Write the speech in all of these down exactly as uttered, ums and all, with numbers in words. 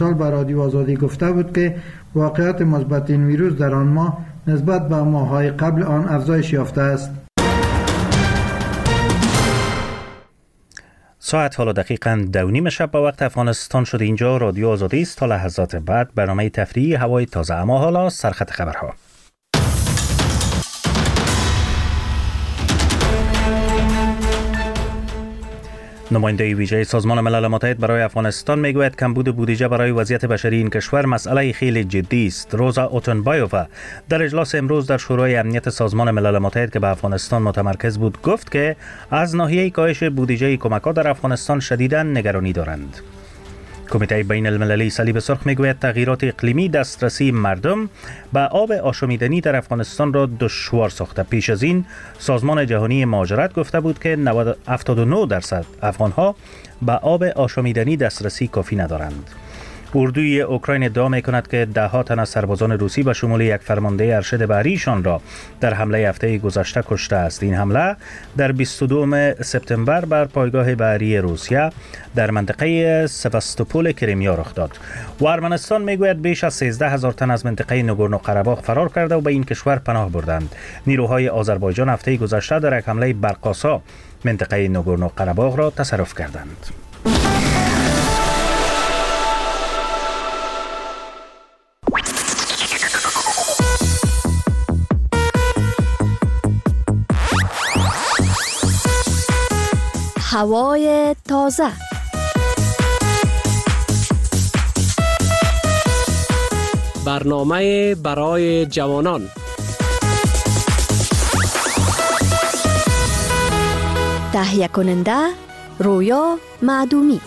سال به رادیو آزادی گفته بود که واقعیت مثبت این ویروس در آن ماه نسبت به ماه‌های قبل آن افزایش یافته است. ساعت حالا دقیقاً دو نیم شب به وقت افغانستان شده. اینجا رادیو آزادی است. تا لحظات بعد برنامه تفریحی هوای تازه. اما حالا سرخط خبرها. نماینده ویژه سازمان ملل متحد برای افغانستان میگوید کمبود بودجه برای وضعیت بشری این کشور مسئله خیلی جدی است. روزا اوتنبایوفا در اجلاس امروز در شورای امنیت سازمان ملل متحد که به افغانستان متمرکز بود گفت که از ناحیه کاهش بودجه کمک‌ها در افغانستان شدیداً نگرانی دارند. کمیته بین المللی صلیب سرخ میگوید تغییرات اقلیمی دسترسی مردم به آب آشامیدنی در افغانستان را دشوار ساخته. پیش از این سازمان جهانی مهاجرت گفته بود که هفتاد و نه درصد افغانها به آب آشامیدنی دسترسی کافی ندارند. اردوی اوکراین ادعا می‌کند که ده ها تن از سربازان روسی به شمول یک فرمانده ارشد بحریشان را در حمله هفته گذشته کشته است. این حمله در بیست و دو سپتامبر بر پایگاه بحری روسیه در منطقه سواستوپول کریمیا رخ داد. و ارمنستان میگوید بیش از سیزده هزار تن از منطقه ناگورنو قره‌باغ فرار کرده و به این کشور پناه بردند. نیروهای آذربایجان هفته گذشته در یک حمله برقاسا منطقه ناگورنو قره‌باغ را تصرف کردند. هوای تازه. برنامه برای جوانان. تهیه کننده رویا معدومی.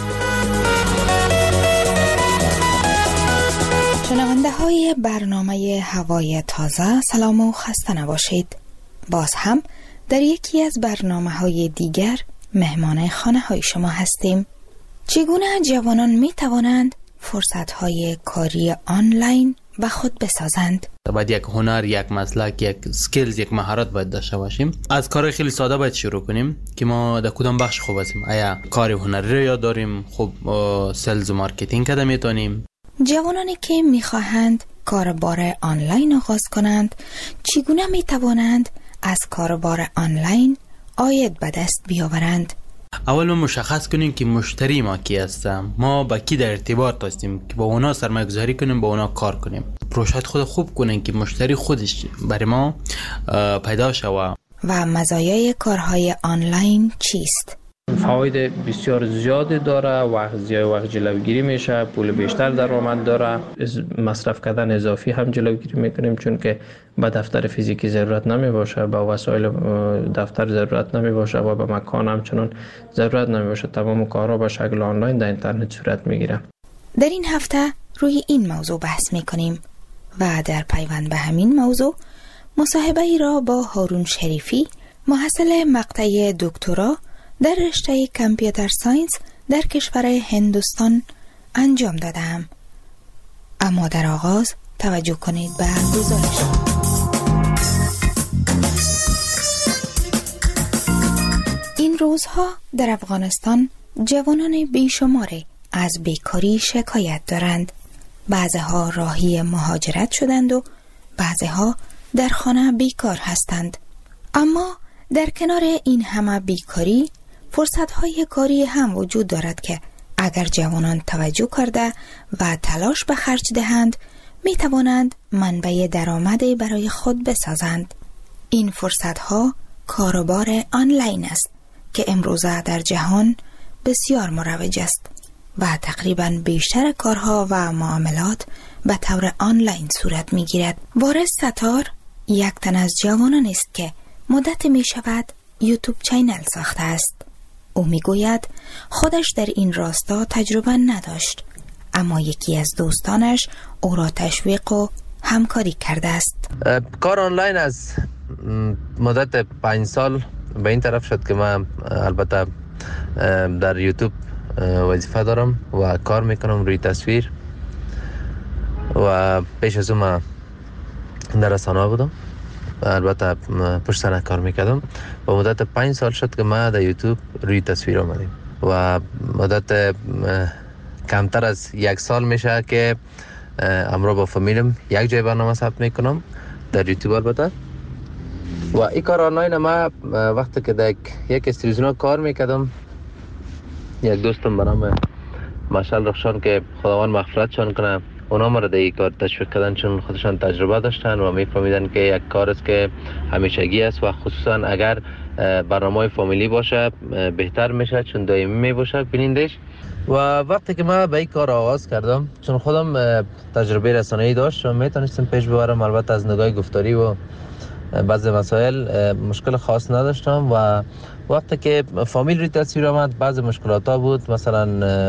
شنونده های برنامه هوای تازه، سلام و خسته نباشید. باز هم در یکی از برنامه های دیگر مهمان خانه های شما هستیم. چگونه جوانان می توانند فرصت های کاری آنلاین به خود بسازند؟ باید یک هنر، یک مسلک، یک سکیلز، یک مهارت باید داشته باشیم. از کار خیلی ساده باید شروع کنیم که ما در کدام بخش خوب هستیم. آیا کار هنری رو یاد داریم؟ خب سلز و مارکتینگ کده میتونیم. جوانانی که میخواهند کاربار آنلاین آغاز کنند چگونه می توانند از کاربار آنلاین عاید به دست بیاورند؟ اول ما مشخص کنیم که مشتری ما کی هستن، ما با کی در ارتباط هستیم که با اونا سرمایه گذاری کنیم، با اونا کار کنیم. پروژه خود خوب کنیم که مشتری خودش برای ما پیدا شود. و مزایای کارهای آنلاین چیست؟ فواید بسیار زیادی داره، وقت زیاد وقت جلوگیری میشه، پول بیشتر درآمد داره، مصرف کردن اضافی هم جلوگیری میکنیم چون که به دفتر فیزیکی ضرورت نمی باشه، به وسایل دفتر ضرورت نمی باشه و به مکان هم چنان ضرورت نمی باشه. تمام کارها به شکل آنلاین در اینترنت صورت میگیره. در این هفته روی این موضوع بحث میکنیم و در پیوند به همین موضوع مصاحبه ای را با هارون شریفی، محصل مقطع دکترا در رشته کامپیوتر ساینس در کشور هندوستان انجام دادم. اما در آغاز توجه کنید به گزارش. این روزها در افغانستان جوانان بیشماری از بیکاری شکایت دارند. بعضها راهی مهاجرت شدند و بعضها در خانه بیکار هستند. اما در کنار این همه بیکاری فرصت‌های کاری هم وجود دارد که اگر جوانان توجه کرده و تلاش به خرج دهند می توانند منبع درآمدی برای خود بسازند. این فرصت‌ها کاروبار آنلاین است که امروزه در جهان بسیار مروج است و تقریباً بیشتر کارها و معاملات به طور آنلاین صورت می گیرد. وارث ستار یک تن از جوانان است که مدت می شود یوتیوب چینل ساخته است. او می گوید خودش در این راستا تجربه نداشت، اما یکی از دوستانش او را تشویق و همکاری کرده است. کار آنلاین از مدت پنج سال به این طرف شد که من البته در یوتیوب وظیفه دارم و کار میکنم روی تصویر و پیش از اون من در رسانه بودم و البته پشت صحنه کار میکردم و مدت پنج سال شد که من در یوتیوب روی تصویر آمدیم و مدت کمتر از یک سال میشه که امروز با فامیلم یک جای برنامه ثبت میکنم در یوتیوب البته. و این کار آنلاین ما وقتی که در یک استریزیون کار میکردم، یک دوستم به نام مشعل رخشان که خداوند مغفرتشان کنه، اونا ما را در این کار تشویق کردن چون خودشان تجربه داشتن و میفهمیدن که یک کار است که همیشگی است و خصوصا اگر برنامه فامیلی باشه بهتر میشه چون دائمی میباشه بینندش. و وقتی که من به این کار آغاز کردم چون خودم تجربه رسانه‌ای داشت و میتونستم پیش ببرم، البته از نگاه گفتاری و بعضی مسائل مشکل خاص نداشتم. و وقتی که فامیل روی تصویر آمد بعضی مشکلات ها بود، مثلا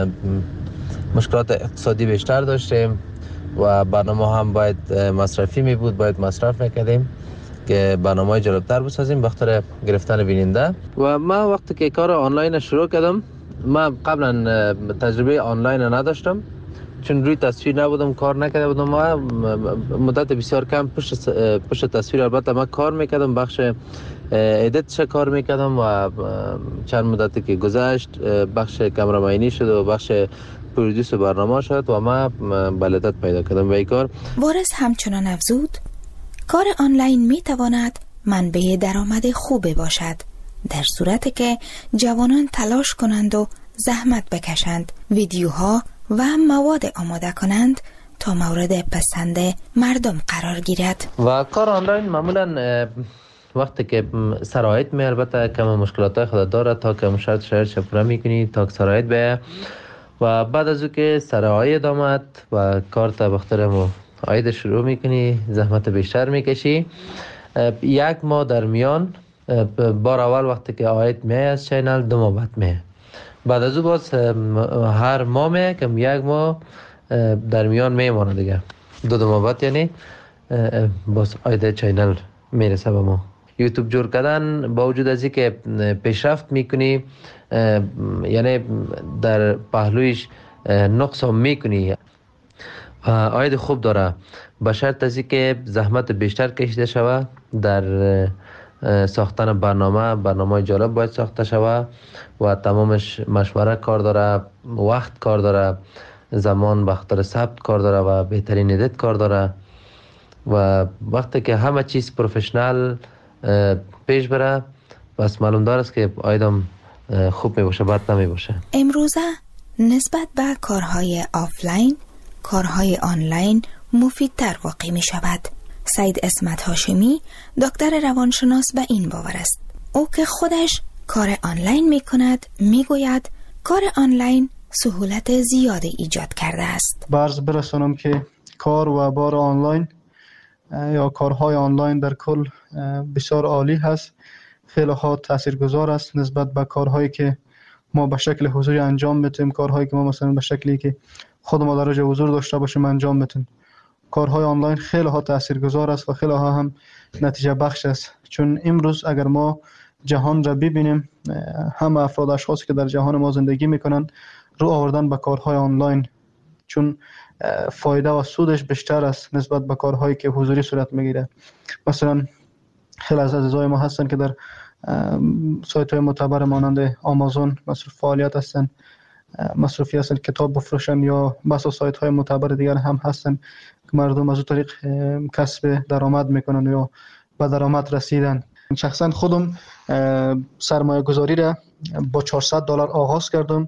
مشکلات اقتصادی بیشتر داشتیم و برنامه هم باید مصرفی می بود، باید مصرف میکردیم که برنامه جالبتر بسازیم بخاطر گرفتن بیننده. و من وقتی که کار آنلاین شروع کردم، من قبلا تجربه آنلاین نداشتم چون روی تصویر نبودم، کار نکرده بودم. ما مدت بسیار کم پشت پشت تصویر البته من کار میکردم، بخش ادیتش کار میکردم و چند مدتی که گذشت بخش کامرامانی شد و بخش پرودوس برنامه شد و ما بلدت پیدا کردم به این کار. وارث همچنان افزود کار آنلاین میتواند منبع درآمد خوبی باشد در صورتی که جوانان تلاش کنند و زحمت بکشند، ویدیوها و مواد آماده کنند تا مورد پسند مردم قرار گیرد. و کار آنلاین معمولا وقتی که سرایت می البته کم مشکلات خود داره تا که شرط شرط پورا میکنی تا که سرایت به و بعد از او که سرایت آمد و کار تا بخترم آید شروع میکنی، زحمت بیشتر میکشی. یک ماه در میان بار اول وقتی که آید می از چینل دو ماه بعد می، بعد از او باز هر ماه می کم یک ماه در میان میمانه دیگه، دو دو ماه بعد یعنی باز آید چینل میرسه به ما. یوتیوب جور کردن با وجود از اینکه پیشرفت میکنی یعنی در پهلویش نقص هم میکنی، آید خوب داره به شرط از اینکه زحمت بیشتر کشیده شود در ساختن برنامه. برنامه جالب باید ساخته شود و تمامش مشوره کار داره، وقت کار داره، زمان بخاطر ثبت کار داره و بهترین ادیت کار داره. و وقتی که همه چیز پروفشنال پیش بره بس معلوم داره است که آیدم خوب می باشه، بد نمی باشه. امروزه نسبت به کارهای آفلاین کارهای آنلاین مفیدتر واقع می شود. سید اسمت هاشمی دکتر روانشناس به این باور است. او که خودش کار آنلاین می کند می گوید کار آنلاین سهولت زیادی ایجاد کرده است. برز برسانم که کار و بار آنلاین یا کارهای آنلاین در کل بسیار عالی هست، خیلی ها تاثیرگذار است نسبت به کارهایی که ما به شکل حضوری انجام میتیم، کارهایی که ما مثلا به شکلی که خود ما در جای حضور داشته باشیم انجام میتیم. کارهای آنلاین خیلی ها تاثیرگذار است و خیلی ها هم نتیجه بخش است، چون امروز اگر ما جهان را ببینیم، همه افراد اشخاصی که در جهان ما زندگی میکنن رو آوردن به کارهای آنلاین، چون فایده و سودش بیشتر است نسبت به کارهایی که حضوری صورت میگیره. مثلا خیلی از عزیزای ما هستن که در سایت های معتبر مانند آمازون مصروف فعالیت هستن، مصروفی هستن کتاب بفروشن، یا بس سایت های معتبر دیگر هم هستن که مردم از اون طریق کسب درآمد میکنن یا به درآمد رسیدن. شخصا خودم سرمایه گذاری را با چهارصد دلار آغاز کردم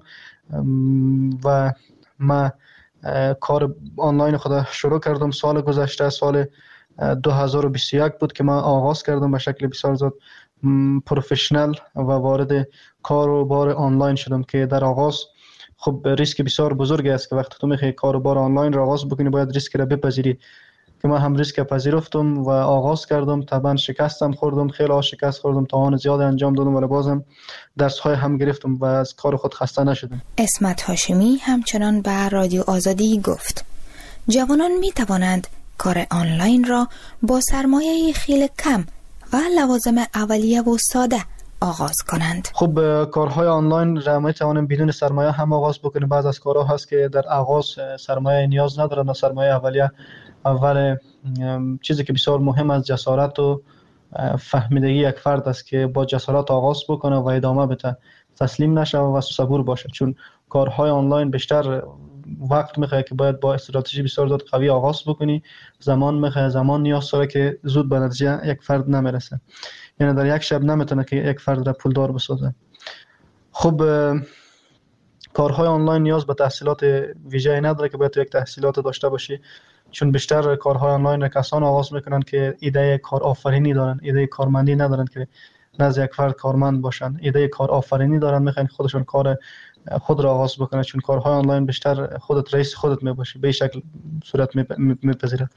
و ما کار آنلاین خود شروع کردم سال گذشته، سال دو هزار و بیست و یک بود که من آغاز کردم به شکل بسیار زیاد پروفشنال و وارد کار و بار آنلاین شدم که در آغاز خب ریسک بسیار بزرگی است که وقتی تو میخوای کار و بار آنلاین را آغاز بکنی باید ریسک را بپذیری، که من هم ریسک پذیرفتم و آغاز کردم. طبعا شکستم خوردم، خیلی ها شکست خوردم، توان زیاد انجام دادم ولی بازم درس های هم گرفتم و از کار خود خسته نشدم. اسمت هاشمی همچنان به رادیو آزادی گفت جوانان می توانند کار آنلاین را با سرمایه خیلی کم و لوازم اولیه و ساده آغاز کنند. خب کارهای آنلاین را می توانیم بدون سرمایه هم آغاز بکنیم. بعض از کارها هست که در آغاز سرمایه نیاز ندارن، سرمایه اولیه. اول چیزی که بسیار مهم است جسارت و فهمیدگی یک فرد است که با جسارت آغاز بکنه و ادامه بده، تسلیم نشه و صبور باشه، چون کارهای آنلاین بیشتر وقت میخواد که باید با استراتژی بسیار زیاد قوی آغاز بکنی، زمان میخواد، زمان نیاز داره که زود به نتیجه یک فرد نمیرسه، یعنی در یک شب نمیتونه که یک فرد را پولدار بسازه. خب کارهای آنلاین نیاز به تحصیلات ویژه‌ای نداره که باید تو یک تحصیلات داشته باشی، چون بیشتر کارهای آنلاین را کسان آغاز میکنن که ایده کار آفرینی دارن، ایده کارمندی ندارن که نزد یک فرد کارمند باشن، ایده کار آفرینی دارن، میخوان خودشون کار خود را آغاز بکنن، چون کارهای آنلاین بیشتر خودت رئیس خودت میباشی، به شکل صورت میپذیره.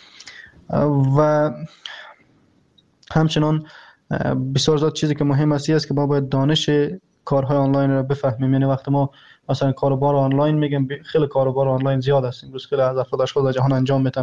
و همچنان بسیار زیاد چیزی که مهم است است که ما باید دانش کارهای آنلاین رو بفهمیم. یعنی وقتی ما مثلا کاروبار آنلاین میگیم، خیلی کاروبار آنلاین زیاد است امروز، خیلی از افراد اشغال در جهان انجام میدن.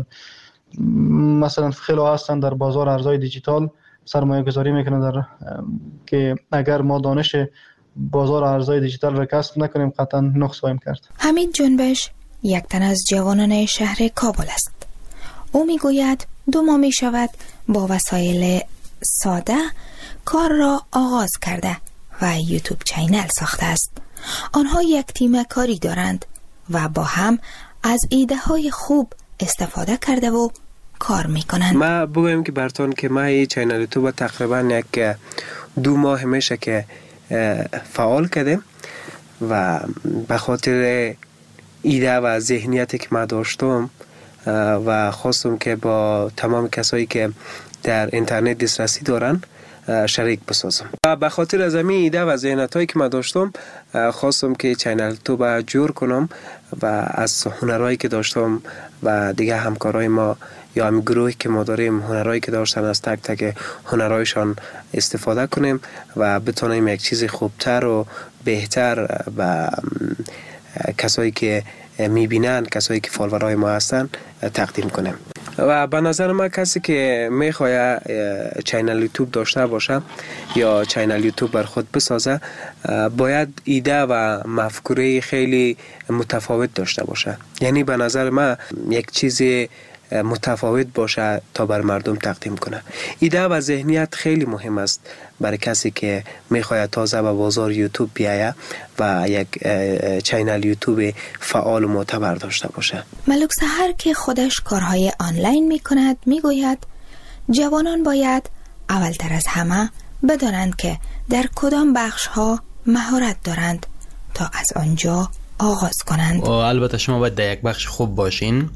مثلا خیلی هستن در بازار ارزهای دیجیتال سرمایه گذاری میکنن در که اگر ما دانش بازار ارزهای دیجیتال را کسب نکنیم قطعا نقص خواهیم کرد. حمید جنبش یک تن از جوانان شهر کابل است. او میگوید دو ماه می شود با وسایل ساده کار را آغاز کرده و یوتیوب چینل ساخته است. آنها یک تیم کاری دارند و با هم از ایده های خوب استفاده کرده و کار میکنند. ما بگویم که براتون که ما این چینل یوتیوب تقریبا یک دو ماه میشه که فعال کردیم و به خاطر ایده و ذهنیتی که ما داشتم و خواستم که با تمام کسایی که در اینترنت دسترسی دارن شریک بسازم و به خاطر از همین ایده و ذهنیتایی که من داشتم خواستم که چینل یوتیوب جور کنم و از هنرهایی که داشتم و دیگه همکارای ما یا هم گروهی که ما داریم هنرهایی که داشتن از تک تک هنرهایشان استفاده کنیم و بتونیم یک چیز خوبتر و بهتر و کسایی که میبینن، کسایی که فالوورای ما هستن تقدیم کنیم. و به نظر من کسی که میخواد چینل یوتیوب داشته باشه یا چینل یوتیوب بر خود بسازه باید ایده و مفکوره خیلی متفاوت داشته باشه. یعنی به نظر من یک چیز متفاوت باشه تا بر مردم تقدیم کنه. ایده و ذهنیت خیلی مهم است برای کسی که میخواد تازه به بازار یوتیوب بیایه و یک چینل یوتیوب فعال و معتبر داشته باشه. ملک سحر که خودش کارهای آنلاین میکند میگوید جوانان باید اولتر از همه بدانند که در کدام بخش ها مهارت دارند تا از آنجا آغاز کنند. البته شما باید در یک بخش خوب باشین.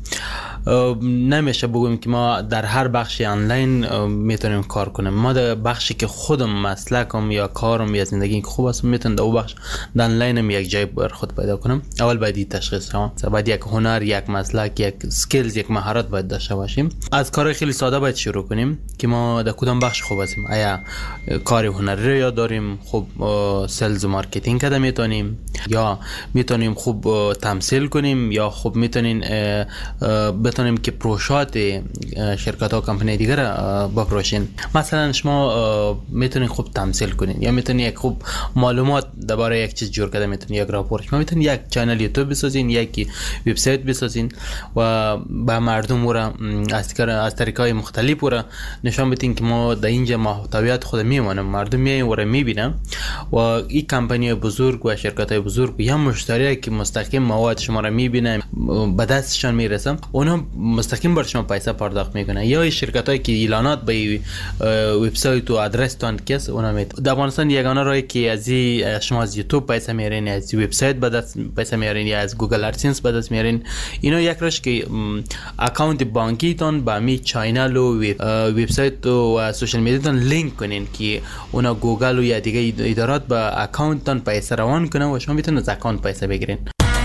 نمیشه بگویم که ما در هر بخش آنلاین میتونیم کار کنیم. ما در بخشی که خودم مسلکم یا کارم یا زندگی خوب است میتونم در اون بخش در آنلاینم یک جای بر خود پیدا کنم. اول باید تشخیص کنم، باید یک هنر، یک مسلک، یک سکیلز، یک مهارت باید داشته باشیم. از کار خیلی ساده باید شروع کنیم که ما در کدام بخش خوب هستیم. آیا کار هنری رو یاد داریم، خوب سلز و مارکتینگ کده میتونیم، یا میتونیم خوب تمثیل کنیم، یا خوب میتونیم بتونیم که پروژات شرکت ها کمپانی دیگر بپروشین. مثلا شما میتونین خوب تمثیل کنین یا میتونین یک خوب معلومات درباره یک چیز جور کرده میتونین یک راپورت، شما میتونین یک چنل یوتیوب بسازین، یک وبسایت بسازین و به مردم را از از طریقای مختلف را نشان بدین که ما در اینجا محتویات خود میمونیم، مردم میاین و را میبینن و این کمپانی بزرگ و شرکت های بزرگ یا مشتری که مستقیم مواد شما را میبینن به دستشان میرسن، اونا مستقیم بر شما پیسه پرداخت میکنن. یا این شرکتایی که اعلانات به وبسایت و آدرس تان کس اونا میت. در افغانستان یگانه راهی که از شما از یوتیوب پیسه میارین، از وبسایت به دست پیسه میارین یا از گوگل ادسنس به دست میارین، اینا یک راهش که اکانت بانکی تان با می چینل و وبسایت و سوشال میدیا تان لینک کنین که اونا گوگل و یا دیگه ادارات به اکانت تان پیسه روان کنن و شما میتونید از اکانت پیسه بگیرین.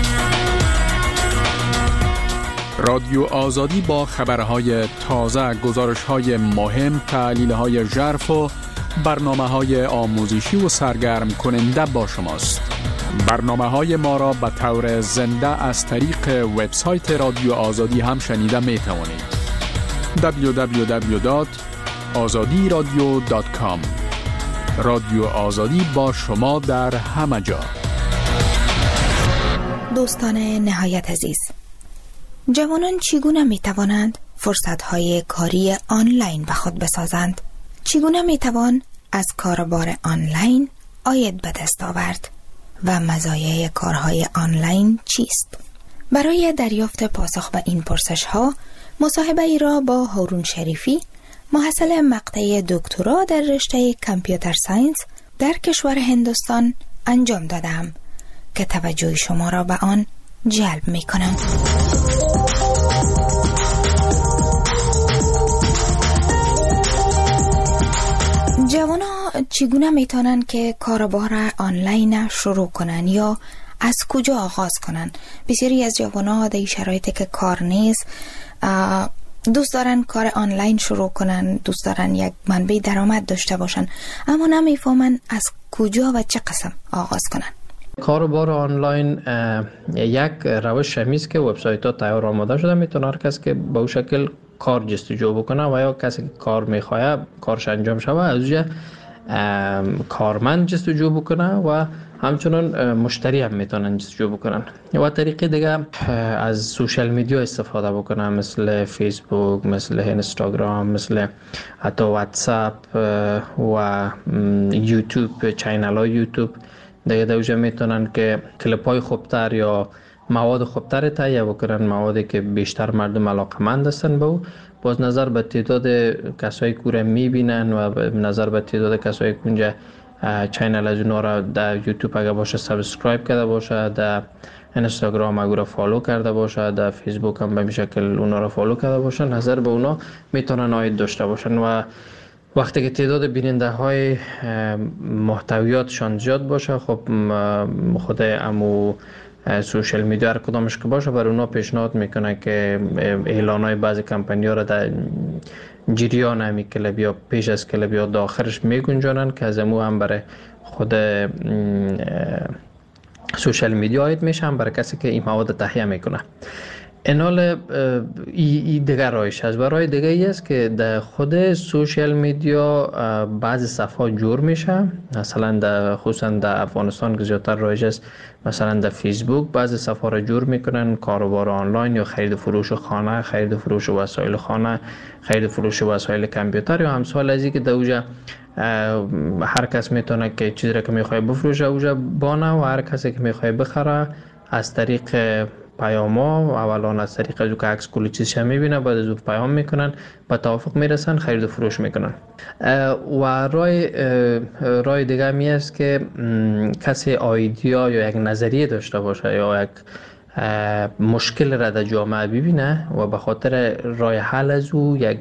رادیو آزادی با خبرهای تازه، گزارش‌های مهم، تحلیل‌های ژرف و برنامه‌های آموزشی و سرگرم کننده با شماست. برنامه‌های ما را به طور زنده از طریق وبسایت رادیو آزادی هم شنیده می‌توانید. دبلیو دبلیو دبلیو دات آزادی رادیو دات کام. رادیو آزادی با شما در همه جا. دوستان نهایت عزیز، جوانان چگونه می توانند فرصت‌های کاری آنلاین به خود بسازند؟ چگونه می توان از کاربار آنلاین عاید به دست آورد و مزایای کارهای آنلاین چیست؟ برای دریافت پاسخ به این پرسش ها مصاحبه ای را با هارون شریفی، محصل مقطع دکترا در رشته کامپیوتر ساینس در کشور هندوستان انجام دادم که توجه شما را به آن جلب می کنم. جوانا چگونه میتونن که کاربار آنلاین شروع کنن یا از کجا آغاز کنن؟ بسیاری از جوانا در شرایطی که کار نیست دوست دارن کار آنلاین شروع کنن، دوست دارن یک منبع درآمد داشته باشن، اما نمیفهمن از کجا و چه قسم آغاز کنن. کاروبار آنلاین یک روش همیست که وبسایت ها تیار آماده شده، میتونه هر کس که به اون شکل کار جستجو بکنه و یا کسی که کار میخواه کارش انجام شوه از اونجا کارمند جستجو بکنه و همچنان مشتری هم میتونن جستجو بکنن. و طریقه دیگه از سوشال میدیا استفاده بکنن، مثل فیسبوک، مثل اینستاگرام، مثل حتی واتساپ و یوتیوب، چینل های یوتیوب. دیگه دوجه میتونن که کلیپ های خوبتر یا مواد خوبتر تهیه بکنن، موادی که بیشتر مردم علاقمند هستن به او. باز نظر به تعداد کسایی که رو میبینن و نظر به تعداد کسایی که اونجا چینل از اونا را در یوتیوب اگه باشه سابسکرایب کرده باشه، در اینستاگرام اگه را فالو کرده باشه، در فیسبوک هم به این شکل اونا را فالو کرده باشه، نظر به اونا میتونن آید داشته باشن. و وقتی که تعداد بیننده های محتویاتشان زیاد باشه، خب خود امو سوشال میدیا هر کدامش که باشه بر اونا پیشنهاد میکنه که اعلان های بعضی کمپانی ها را در جریان همی کلب یا پیش از کلب یا داخلش میگنجانن که از امو هم برای خود سوشال میدیا آید میشه، هم برای کسی که این مواد تهیه میکنه. اینال ای, ای دیگر رایش هست. برای دیگه ای است که در خود سوشال میدیا بعضی صفحات جور میشه، مثلا در خصوصا در افغانستان که زیادتر رایج است، مثلا در فیسبوک بعضی صفحات را جور میکنن، کاروبار آنلاین یا خرید فروش خانه، خرید فروش وسایل خانه، خرید فروش وسایل کامپیوتر یا همسال از این که در اوجا هر کس میتونه که چیزی را که میخواه بفروشه اوجا بانه و هر کسی که میخواه بخره از طریق پیاما، اولان از طریق از که عکس کلی چیزش میبینه، بعد از اون پیام میکنن، با توافق میرسن، خرید و فروش میکنن. و رای رای دیگه می است که کسی ایده یا یک نظریه داشته باشه یا یک مشکل را در جامعه ببینه و به خاطر رای حل از او یک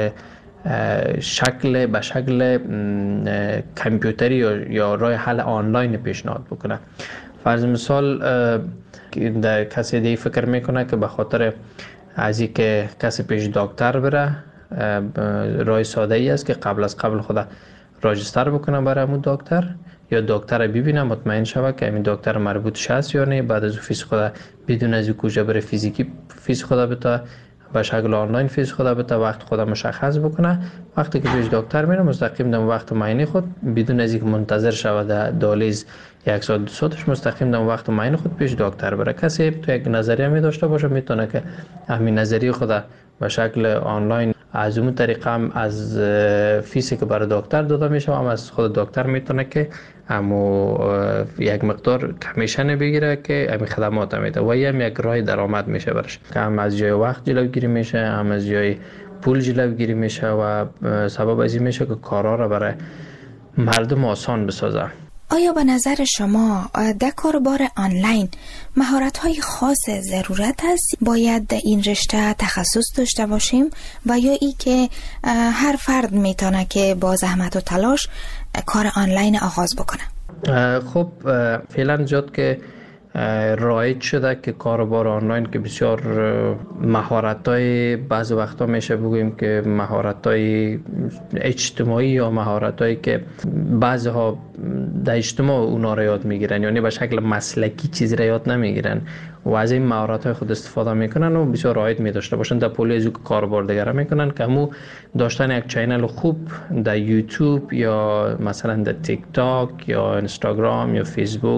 شکل به شکل کامپیوتری یا رای حل آنلاین پیشنهاد بکنه. فرض مثال در کسی دیگه فکر میکنه که به خاطر از این که کسی پیش دکتر بره، رای ساده ای است که قبل از قبل خدا راجستر بکنه برای همون دکتر یا دکتر ببینه مطمئن شوه که همین دکتر مربوط هست یا نه، بعد از فیس خدا بدون از کجا بره فیزیکی فیس خدا بتا به شکل آنلاین فیس خدا بتا وقت خدا مشخص بکنه. وقتی که پیش دکتر میره مستقیم در وقت معاینه خود بدون از اینکه منتظر شوه در دالیز یک ساعت دو ساعتش مستقیم در وقت معاینه خود پیش دکتر بره. کسی تو یک نظریه می داشته باشه میتونه که همین نظریه خدا به شکل آنلاین از اون طریقه هم از فیسی که برای دکتر داده میشه هم از خود دکتر میتونه که همو یک مقدار کمیشن بگیره که همین خدمات میده و هم یک راه درآمد میشه برش، که هم از جای وقت جلوگیری میشه، هم از جای پول جلوگیری میشه و سبب از این میشه که کارا را برای مردم آسان بسازه. آیا به نظر شما در کاربار آنلاین مهارت‌های خاص ضرورت است؟ باید در این رشته تخصص داشته باشیم و یا ای که هر فرد میتونه که با زحمت و تلاش کار آنلاین آغاز بکنه؟ خب فعلا زیاد که رایج شده که کاربار آنلاین که بسیار مهارت‌های بعض وقتا میشه بگوییم که مهارت‌های اجتماعی یا مهارت‌هایی که بعضی‌ها در اجتماع اونا را یاد میگیرن، یعنی به شکل مسلکی چیزی را یاد نمیگیرن و از این مهارت‌های خود استفاده میکنن و بسیار رایج می داشته باشن در پولی از کاربار دیگر میکنن که همو داشتن یک چینل خوب در یوتیوب یا مثلا در تیک تاک یا اینستاگرام یا فیسبوک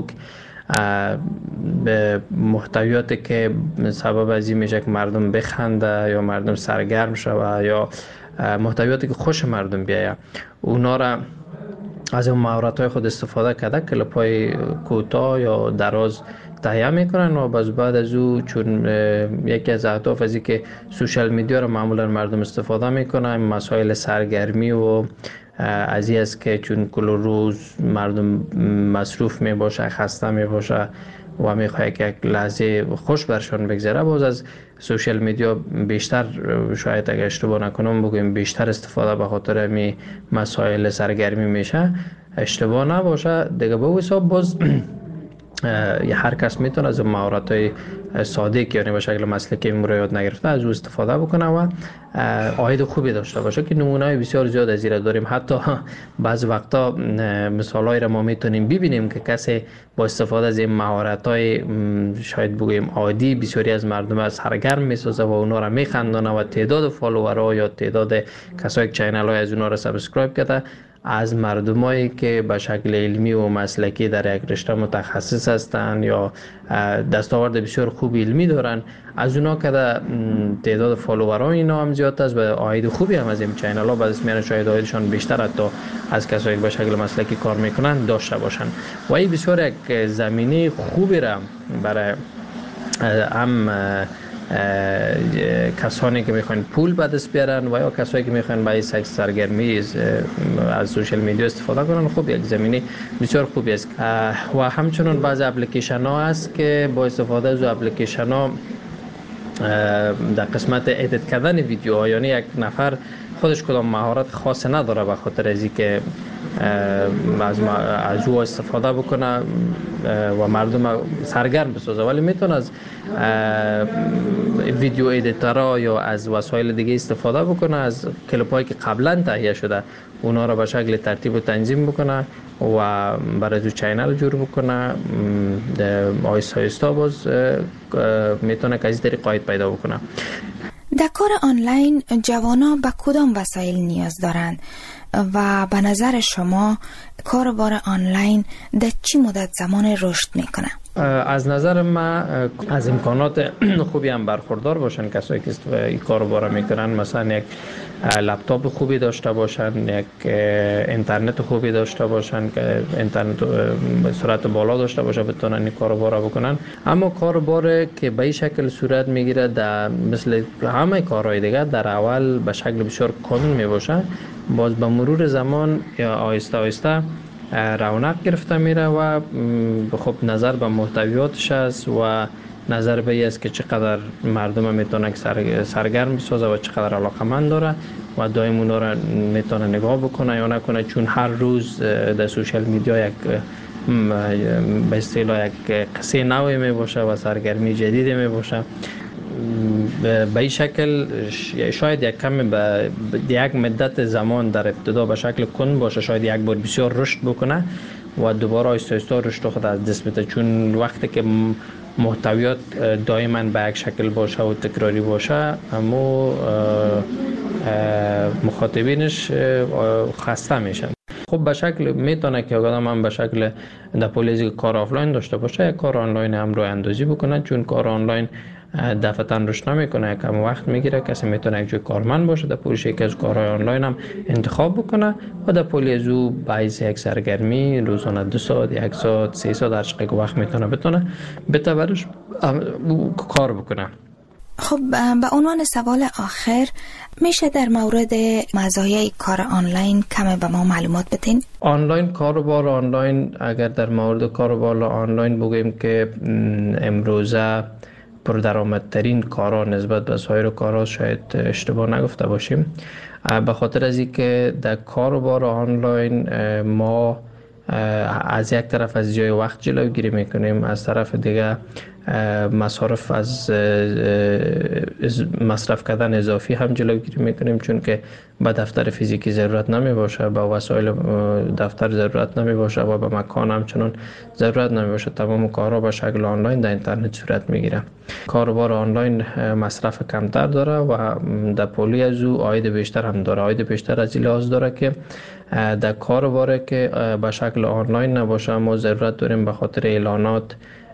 به محتویاتی که سبب از این میشه که مردم بخنده یا مردم سرگرم شوه یا محتویاتی که خوش مردم بیایه، اونا را از اون مهارت‌های خود استفاده کرده، کلیپ‌های کوتاه یا دراز تهیه میکنن و باز بعد از او چون یکی از اهداف از که سوشال میدیا رو معمولا مردم استفاده میکنن، مسائل سرگرمی و از این است که چون کل روز مردم مصروف می باشه، خسته می باشه و میخواه که یک لحظه خوش برشان بگذره، باز از سوشال میدیا بیشتر، شاید اگر اشتباه نکنم بگویم بیشتر استفاده به خاطر می مسائل سرگرمی میشه. اشتباه نباشه دیگه. به حساب باز هر کس میتونه از مهارت‌های ساده که یعنی به شکل مسلکی رو یاد نگرفته از او استفاده بکنه و عاید خوبی داشته باشه که نمونه‌های بسیار زیاد از این داریم. حتی بعض وقتا مثالایی را ما میتونیم ببینیم که کسی با استفاده از این مهارت‌های شاید بگویم عادی بسیاری از مردم از سرگرم میسازه و اونا را میخندانه و تعداد فالوورها یا تعداد کسایی که چینل‌های از اونا را سابسکرایب کرده از مردمایی که به شکل علمی و مسلکی در یک رشته متخصص هستند یا دستاورد بسیار خوب علمی دارن، از اونا که تعداد فالوورها اینا هم زیاد است و عاید خوبی هم از این چینل ها بعد از میان شاید عایدشان بیشتر حتی از کسایی که به شکل مسلکی کار میکنن داشته باشن و این بسیار یک زمینه خوبی را برای هم کسانی که میخوان پول به دست بیارن و یا کسایی که میخوان برای سرگرمی از سوشال میدیا استفاده کنن، خب یک زمینه بسیار خوبی است. و همچنین بعضی اپلیکیشن ها هست که با استفاده از اپلیکیشن ها در قسمت ادیت کردن ویدیوها، یعنی یک نفر خودش کدام مهارت خاص نداره به خاطر از اینکه از از او استفاده بکنه و مردم سرگرم بسازه، ولی میتونه از ویدیو ادیتورها یا از وسایل دیگه استفاده بکنه، از کلیپ هایی که قبلا تهیه شده اونا را به شکل ترتیب و تنظیم بکنه و برای تو چینل جور بکنه. آیستا آیستا باز میتونه که از این طریق عاید پیدا بکنه. در کار آنلاین جوانان به کدام وسایل نیاز دارند و به نظر شما کاربار آنلاین در چی مدت زمان رشد میکنه؟ از نظر من از امکانات خوبی هم برخوردار باشن کسایی که این کارو میکنن، مثلا یک لپتاپ خوبی داشته باشن، یک اینترنت خوبی داشته باشن که اینترنت به سرعت بالا داشته باشه بتونن این کارو بکنن. اما کاربار که به این شکل صورت میگیره در مثل همه کارهای دیگه در اول به شکل بسیار کامل میباشه، باز به مرور زمان یا آهسته آهسته رونق گرفته میره و خب نظر به محتویاتش است و نظر به این است که چقدر مردم میتونه سر سرگرم بسازه و چقدر علاقمند داره و دائم اونا را میتونه نگاه بکنه یا نکنه، چون هر روز در سوشال میدیا یک به اصطلاح یک قصه نوی می باشه و سرگرمی جدیدی می باشه. به این شکل شاید یک کمی به یک مدت زمان در ابتدا به شکل کند باشه، شاید یک بار بسیار رشد بکنه و دوباره آهسته آهسته رشد خود از دست بده، چون وقتی که محتویات دائما به یک شکل باشه و تکراری باشه اما مخاطبینش خسته میشن. خب به شکل میتونه که آدم هم به شکل در پولیزی کار آفلاین داشته باشه، یک کار آنلاین هم رو اندازی بکنه، چون کار آنلاین دفعتاً رشد نمیکنه، کم وقت میگیره. کسی میتونه یک جای کارمند باشه در پولیش یک از کارهای آنلاین هم انتخاب بکنه و در پولیز او باعث یک سرگرمی روزانه دو ساعت، یک ساعت، سه ساعت هر چقدر وقت میتونه بتونه بتورش کار بکنه. خب به عنوان سوال آخر میشه در مورد مزایای کار آنلاین کمی به ما معلومات بدین؟ آنلاین کاروبار آنلاین، اگر در مورد کاروبار آنلاین بگویم که امروزه پردرآمدترین کارا نسبت به سایر کارا، شاید اشتباه نگفته باشیم، به خاطر از اینکه در کاروبار آنلاین ما از یک طرف از جای وقت جلوگیری میکنیم، از طرف دیگه مصارف از مصرف کردن اضافی هم جلوگیری میکنیم، چون که به دفتر فیزیکی ضرورت نمی باشه، به وسایل دفتر ضرورت نمی باشه و به مکان هم چنان ضرورت نمی باشه. تمام کارها به شکل آنلاین در اینترنت صورت میگیره. کاروبار آنلاین مصرف کمتر داره و در پولی از او عاید بیشتر هم داره. عاید بیشتر از این لحاظ داره که در کاروبار که به شکل آنلاین نباشه ما ضرورت داریم به خاطر اعلانات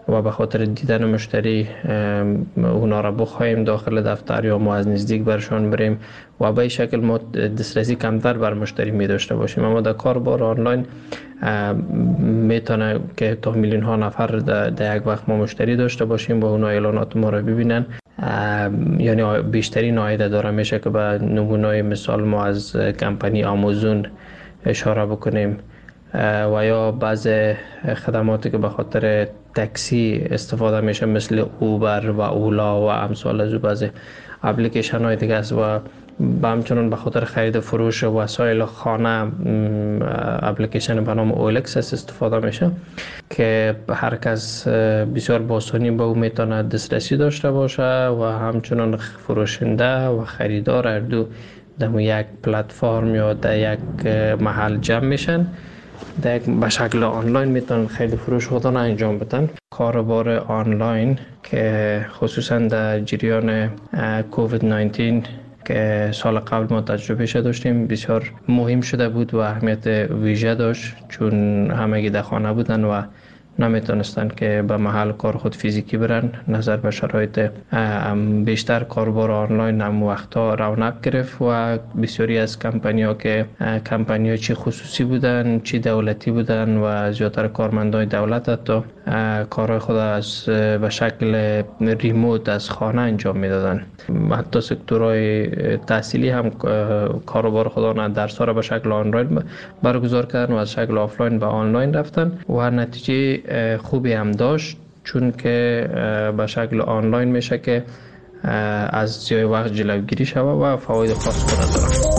و به خاطر دیدن مشتری اونا را بخوایم داخل دفتر یا ما از نزدیک برشان بریم و به این شکل ما دسترسی کمتر بر مشتری می داشته باشیم. اما در کاربار آنلاین میتونه که تا میلیون ها نفر در یک وقت ما مشتری داشته باشیم و اونا اعلانات ما را ببینن. یعنی بیشترین عایده داره میشه که به نمونه مثال ما از کمپانی آمازون اشاره بکنیم و یا بعض خدماتی که به خاطر تاکسی استفاده میشه مثل اوبر و اولا و امثال از بعض اپلیکیشن های دیگه است و با همچنان به خاطر خرید فروش وسایل خانه اپلیکیشن به نام اولکس استفاده میشه که هر کس بسیار با آسانی به او میتونه دسترسی داشته باشه و همچنان فروشنده و خریدار هر دو در یک پلتفرم یا در یک محل جمع میشن، در به شکل آنلاین میتونن خیلی فروش خودان انجام بدن. کاروبار آنلاین که خصوصا در جریان کووید نوزده که سال قبل ما تجربه شده داشتیم بسیار مهم شده بود و اهمیت ویژه داشت، چون همگی در خانه بودن و نمیتونستن که به محل کار خود فیزیکی برن. نظر به شرایط بیشتر کاربار آنلاین هم وقتا رونق گرفت و بسیاری از کمپانی ها که کمپانی ها چی خصوصی بودن چی دولتی بودن و زیادتر کارمندان دولت حتی کارهای خود از به شکل ریموت از خانه انجام میدادن. حتی سکتورهای تحصیلی هم کاروبار خودانه درس ها را به شکل آنلاین برگزار کردن و از شکل آفلاین به آنلاین رفتن و نتیجه خوبی هم داشت، چون که به شکل آنلاین میشه که از زیای وقت جلوگیری شود و فواید خاص خود داره.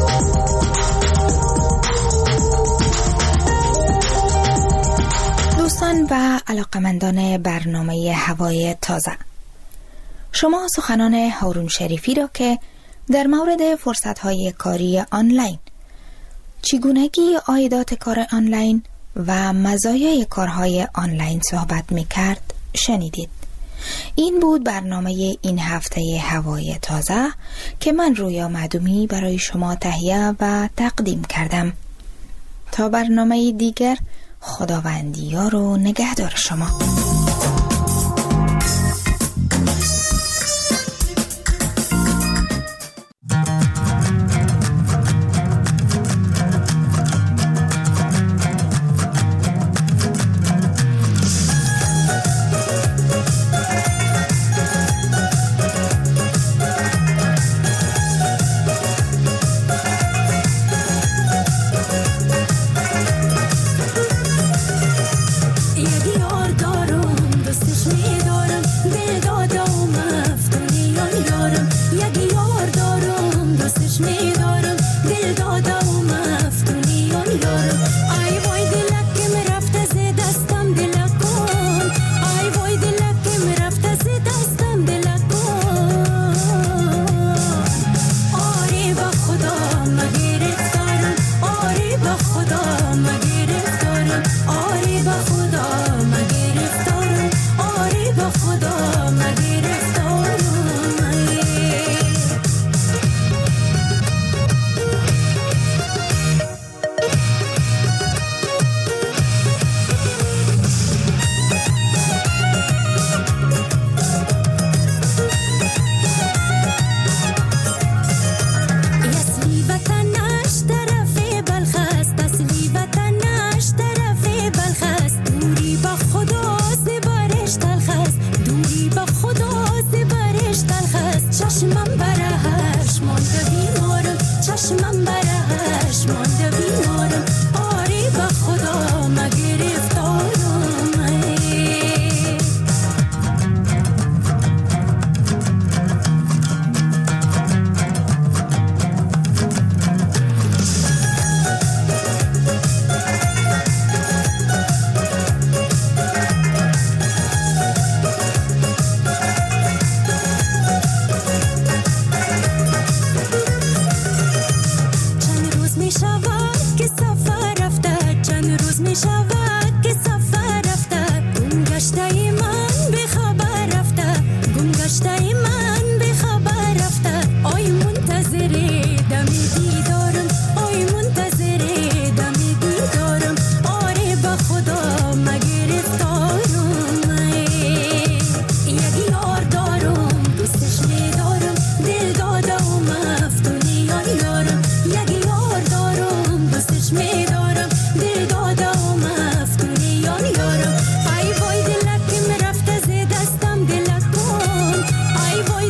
دوستان و علاقمندان برنامه هوای تازه، شما سخنان هارون شریفی را که در مورد فرصت‌های کاری آنلاین، چگونگی عایدات کار آنلاین و مزایای کارهای آنلاین صحبت می‌کرد شنیدید. این بود برنامه این هفته هوای تازه که من رویا معدومی برای شما تهیه و تقدیم کردم. تا برنامه دیگر، خداوندی یار و نگهدار شما.